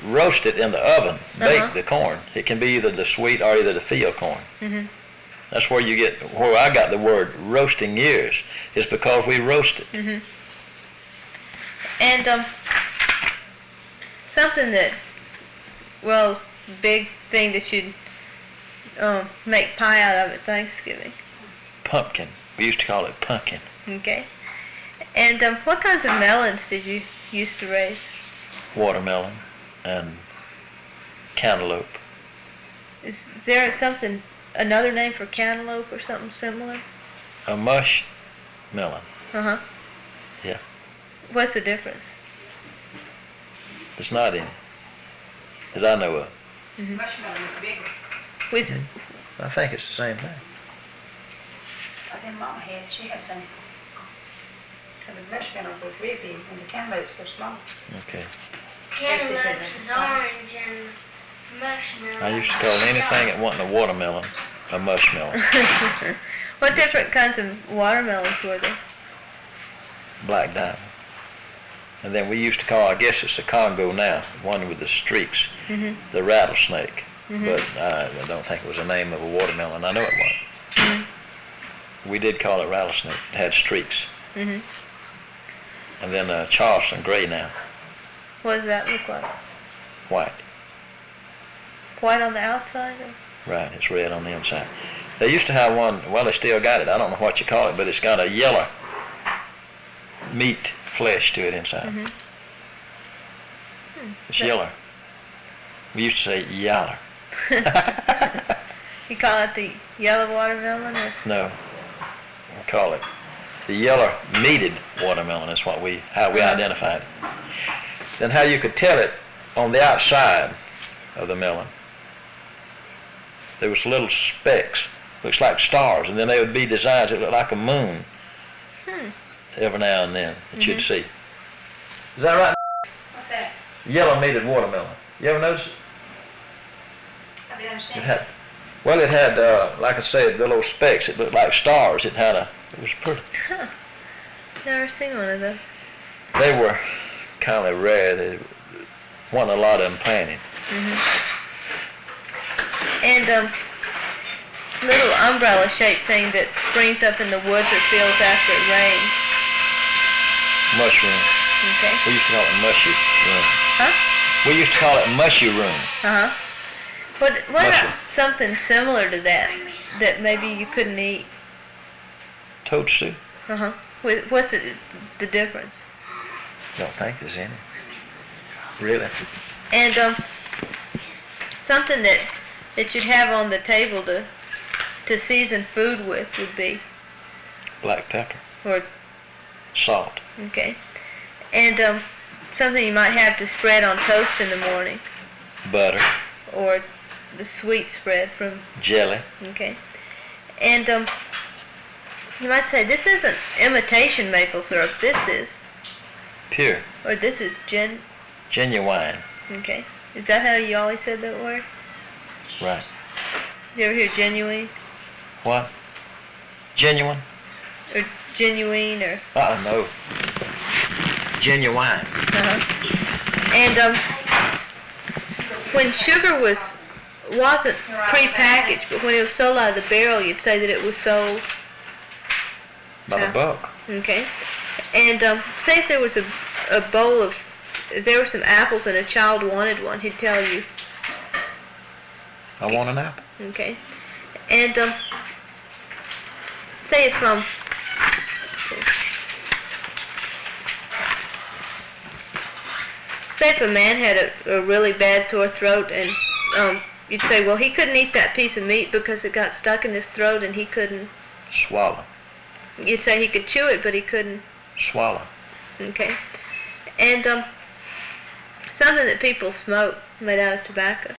roast it in the oven, bake the corn. It can be either the sweet or either the field corn. That's where I got the word roasting ears, is because we roast it. And something that, well, big thing that you'd make pie out of at Thanksgiving. Pumpkin. We used to call it pumpkin. Okay. And what kinds of melons did you used to raise? Watermelon and cantaloupe. Is there another name for cantaloupe or something similar? A mush melon. Yeah. What's the difference? It's not any, as I know of. Mushmelon is bigger. I think it's the same thing. I think Mama she had some. The mushmelon was really big and the cantaloupes are small. Okay. Cantaloupes is orange and mushmelon. I used to call anything that wasn't a watermelon a mushmelon. What different kinds of watermelons were there? Black diamond. And then we used to call, I guess it's the Congo now, one with the streaks, the rattlesnake. But I don't think it was the name of a watermelon. I know it was. We did call it rattlesnake. It had streaks. And then Charleston gray now. What does that look like? White. White on the outside? Or? Right, it's red on the inside. They used to have one, well, they still got it. I don't know what you call it, but it's got a yellow meat flesh to it inside. It's yellow. We used to say yaller. You call it the yellow watermelon? Or? No, we call it the yellow meated watermelon. That's how we identified it. Then how you could tell it on the outside of the melon. There was little specks, looks like stars, and then they would be designs that looked like a moon. Every now and then that you'd see. Is that right? What's that? Yellow meated watermelon. You ever notice it? I didn't understand. It had, like I said, the little specks. It looked like stars. It was pretty. Never seen one of those. They were kind of rare. There wasn't a lot of them planted. And little umbrella-shaped thing that springs up in the woods or fields after it rains. Mushroom. Okay. We used to call it mushroom. We used to call it mushroom. What about something similar to that maybe you couldn't eat? Toadstool. What's the difference? Don't think there's any. Really? And something that you'd have on the table to season food with would be? Black pepper. Or salt. Okay. And something you might have to spread on toast in the morning. Butter. Or the sweet spread from... Jelly. Okay. And you might say, this isn't imitation maple syrup, this is... Pure. Or this is genuine. Okay. Is that how you always said that word? Right. You ever hear genuine? What? Genuine? Or genuine, or... No. Genuine. And when sugar wasn't pre-packaged, but when it was sold out of the barrel, you'd say that it was sold... By the buck. Okay. And say if there was a bowl of... If there were some apples and a child wanted one, he'd tell you... I want an apple. Okay. And say if say if a man had a really bad sore throat, and you'd say, well, he couldn't eat that piece of meat because it got stuck in his throat and he couldn't swallow. You'd say he could chew it, but he couldn't swallow. Okay. And something that people smoke made out of tobacco.